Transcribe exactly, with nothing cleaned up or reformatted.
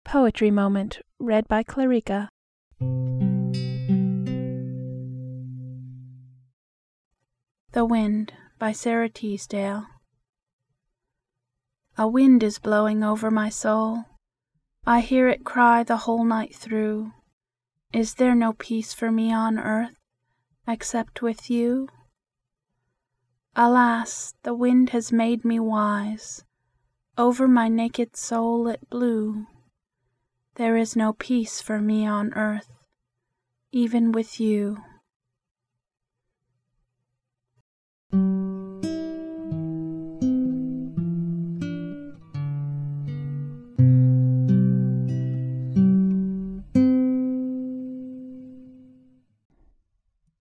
Poetry Moment. Read by Clarica. The Wind by Sara Teasdale. A wind is blowing over my soul. I hear it cry the whole night through, "Is there no peace for me on earth except with you?" Alas, the wind has made me wise. Over my naked soul it blew. There is no peace for me on earth, even with you.